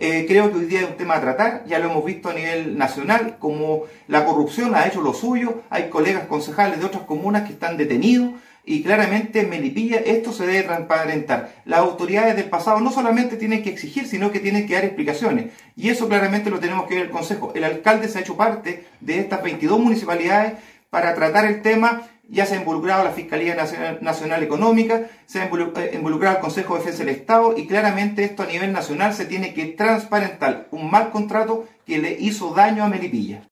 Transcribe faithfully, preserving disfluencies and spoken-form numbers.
Eh, creo que hoy día es un tema a tratar, ya lo hemos visto a nivel nacional, como la corrupción ha hecho lo suyo, hay colegas concejales de otras comunas que están detenidos, y claramente en Melipilla esto se debe transparentar. Las autoridades del pasado no solamente tienen que exigir, sino que tienen que dar explicaciones. Y eso claramente lo tenemos que ver el Consejo. El alcalde se ha hecho parte de estas veintidós municipalidades para tratar el tema. Ya se ha involucrado la Fiscalía Nacional, Nacional Económica, se ha involucrado el Consejo de Defensa del Estado, y claramente esto a nivel nacional se tiene que transparentar. Un mal contrato que le hizo daño a Melipilla.